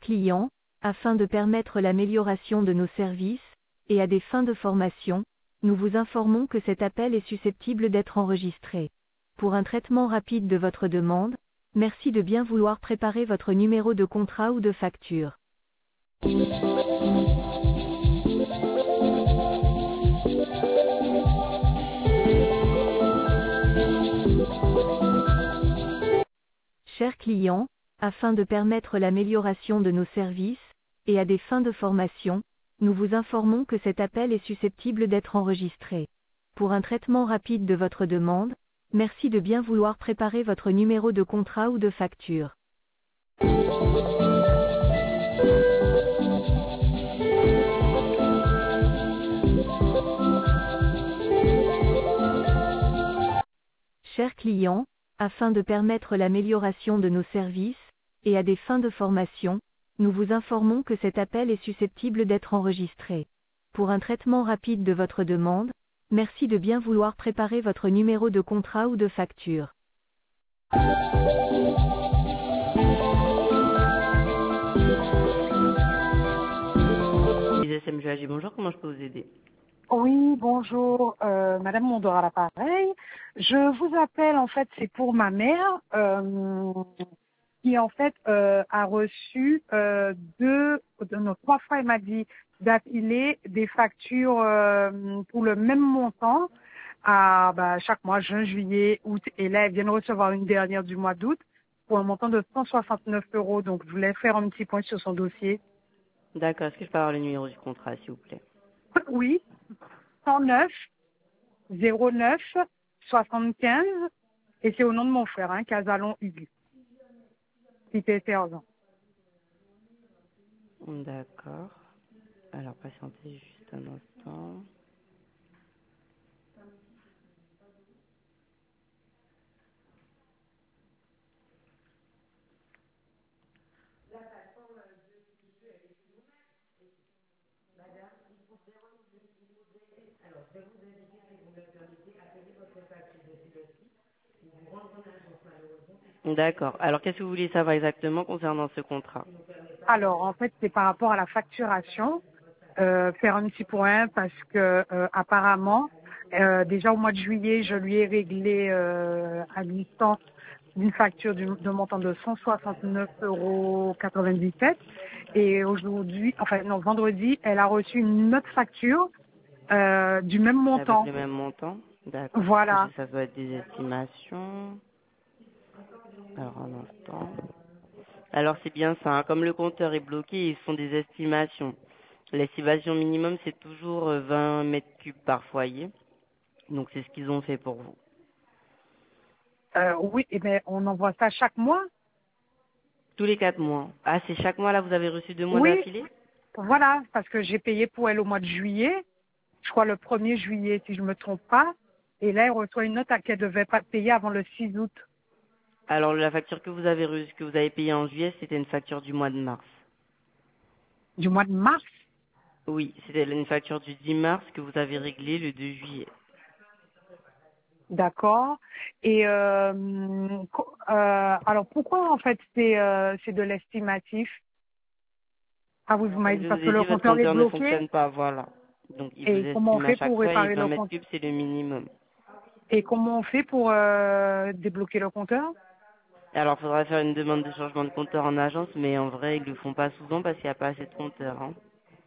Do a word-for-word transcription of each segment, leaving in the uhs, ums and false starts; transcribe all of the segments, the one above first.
client, afin de permettre l'amélioration de nos services, et à des fins de formation, nous vous informons que cet appel est susceptible d'être enregistré. Pour un traitement rapide de votre demande, merci de bien vouloir préparer votre numéro de contrat ou de facture. Chers clients, afin de permettre l'amélioration de nos services, et à des fins de formation, nous vous informons que cet appel est susceptible d'être enregistré. Pour un traitement rapide de votre demande, merci de bien vouloir préparer votre numéro de contrat ou de facture. Chers clients, afin de permettre l'amélioration de nos services, et à des fins de formation, nous vous informons que cet appel est susceptible d'être enregistré. Pour un traitement rapide de votre demande, merci de bien vouloir préparer votre numéro de contrat ou de facture. Les S M G A G, bonjour, comment je peux vous aider? Oui, bonjour, euh, Madame Mondor à l'appareil. Je vous appelle, en fait, c'est pour ma mère euh, qui, en fait, euh, a reçu euh, deux, non, trois fois, elle m'a dit d'affilée des factures euh, pour le même montant à bah, chaque mois, juin, juillet, août. Et là, elle vient de recevoir une dernière du mois d'août pour un montant de cent soixante-neuf euros. Donc, je voulais faire un petit point sur son dossier. D'accord, est-ce que je peux avoir le numéro du contrat, s'il vous plaît? Oui, cent neuf zéro neuf soixante-quinze et c'est au nom de mon frère, hein, Casalon Hugues, qui fait quinze ans. D'accord. Alors, patientez juste un instant. D'accord. Alors, qu'est-ce que vous voulez savoir exactement concernant ce contrat? Alors, en fait, c'est par rapport à la facturation, euh, faire un petit point parce que euh, apparemment, euh, déjà au mois de juillet, je lui ai réglé euh, à distance une facture du- d'un montant de cent soixante-neuf euros quatre-vingt-dix-sept et aujourd'hui, enfin non, vendredi, elle a reçu une autre facture euh, du même Avec montant. le même montant? D'accord. Voilà. Ça doit être des estimations. Alors, un instant. Alors, c'est bien ça, hein. Comme le compteur est bloqué, ils font des estimations. L'estimation minimum, c'est toujours euh, vingt mètres cubes par foyer. Donc, c'est ce qu'ils ont fait pour vous. Euh, oui, et ben on envoie ça chaque mois. Tous les quatre mois. Ah, c'est chaque mois, là, vous avez reçu deux mois Oui, d'affilée? voilà, parce que j'ai payé pour elle au mois de juillet, je crois le premier juillet si je me trompe pas, et là elle reçoit une note à qu'elle devait pas payer avant le six août. Alors, la facture que vous avez reçue, que vous avez payée en juillet, c'était une facture du mois de mars. Du mois de mars. Oui, c'était une facture du dix mars que vous avez réglée le deux juillet. D'accord. Et euh, co- euh, alors pourquoi en fait c'est euh, c'est de l'estimatif? Ah oui, vous m'avez Comme dit je vous parce que ai le dit, votre compteur est compteur ne bloqué. fonctionne pas, voilà. Donc, il vous Et comment on estime à fait chaque pour fois et réparer vingt le mètres compteur? cubes, c'est le minimum. Et comment on fait pour euh, débloquer le compteur? Alors, il faudra faire une demande de changement de compteur en agence, mais en vrai, ils le font pas souvent parce qu'il n'y a pas assez de compteurs, hein.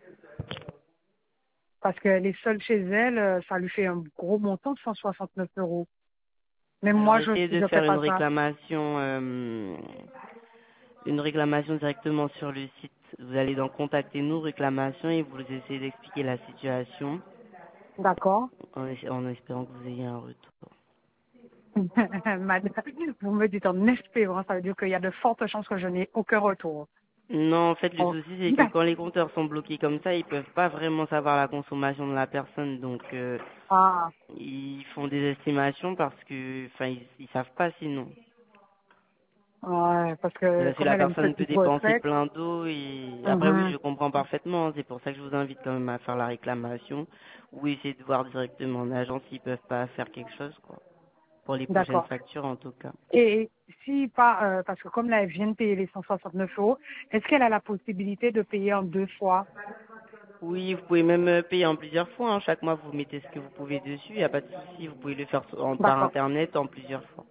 Parce qu'elle est seule chez elle, euh, ça lui fait un gros montant de cent soixante-neuf euros. Même Alors, moi, je essayez de ne fais faire une pas ça. réclamation, euh, une réclamation directement sur le site. Vous allez donc contacter nous, réclamation, et vous essayez d'expliquer la situation D'accord. en, es- en espérant que vous ayez un retour. Madame, vous me dites en espérant, ça veut dire qu'il y a de fortes chances que je n'ai aucun retour. Non, en fait, le Oh. souci, c'est que quand les compteurs sont bloqués comme ça, ils peuvent pas vraiment savoir la consommation de la personne. Donc, euh, Ah, ils font des estimations parce que, enfin, ils, ils savent pas sinon. ouais, parce que Euh, si comme la elle a une personne peut petite dépenser retraite, plein d'eau et après oui, mhm. je comprends parfaitement, hein. C'est pour ça que je vous invite quand même à faire la réclamation ou essayer de voir directement en agence s'ils peuvent pas faire quelque chose, quoi. pour les prochaines D'accord. factures en tout cas. Et si pas, euh, parce que comme là, elle vient de payer les cent soixante-neuf euros, est-ce qu'elle a la possibilité de payer en deux fois? Oui, vous pouvez même euh, payer en plusieurs fois. Hein. Chaque mois, vous mettez ce que vous pouvez dessus. Il n'y a pas de souci. Vous pouvez le faire sur- en- par D'accord. Internet en plusieurs fois.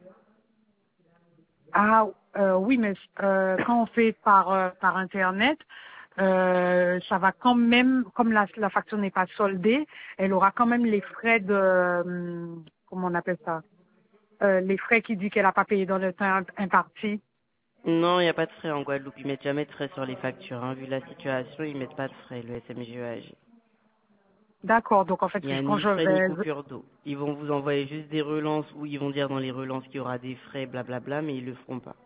Ah, euh, oui, mais euh, quand on fait par, euh, par Internet, euh, ça va quand même, comme la, la facture n'est pas soldée, elle aura quand même les frais de, euh, comment on appelle ça, euh, les frais qui dit qu'elle n'a pas payé dans le temps imparti. Non, il n'y a pas de frais en Guadeloupe. Ils mettent jamais de frais sur les factures. Hein. Vu la situation, ils mettent pas de frais, le S M G E A G. D'accord, donc en fait, Il n'y a quand ni je frais ni vais, coupure d'eau. Ils vont vous envoyer juste des relances où ils vont dire dans les relances qu'il y aura des frais, blablabla, mais ils le feront pas.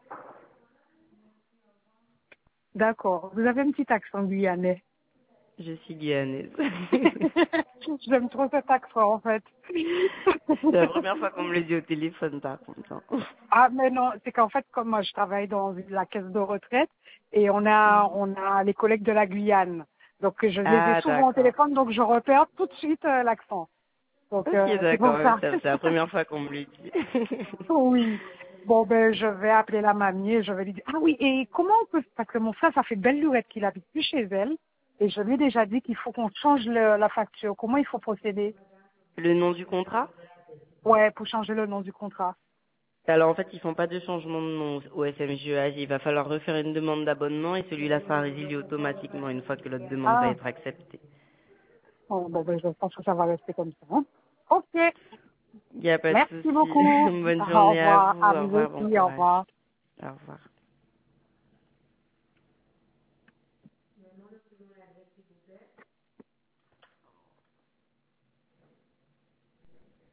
d'accord, vous avez un petit accent guyanais. Je suis guyanaise. J'aime trop cet accent, en fait. C'est la première fois qu'on me le dit au téléphone, par contre. Hein. Ah, mais non, c'est qu'en fait, comme moi, je travaille dans la caisse de retraite et on a, on a les collègues de la Guyane. Donc, je les ai Ah, souvent au d'accord. téléphone, donc je repère tout de suite euh, l'accent. Donc, Ok, euh, c'est pour d'accord. ça. C'est c'est la première fois qu'on me le dit. Oui. Bon, ben, je vais appeler la mamie et je vais lui dire, ah oui, et comment on peut, parce que mon frère, ça fait belle lurette qu'il habite plus chez elle et je lui ai déjà dit qu'il faut qu'on change le- la facture. Comment il faut procéder? Le nom du contrat? Ouais, pour changer le nom du contrat. Alors en fait, ils font pas de changement de nom au S M G E A G. Il va falloir refaire une demande d'abonnement et celui-là sera résilié automatiquement une fois que l'autre demande va Ah, être acceptée. bon, bon, ben, je pense que ça va rester comme ça. Hein. Ok. Il n'y a pas de Merci souci. beaucoup. Bonne Au journée à revoir. vous. À Au vous revoir, bon aussi. Au courage. revoir. Au revoir.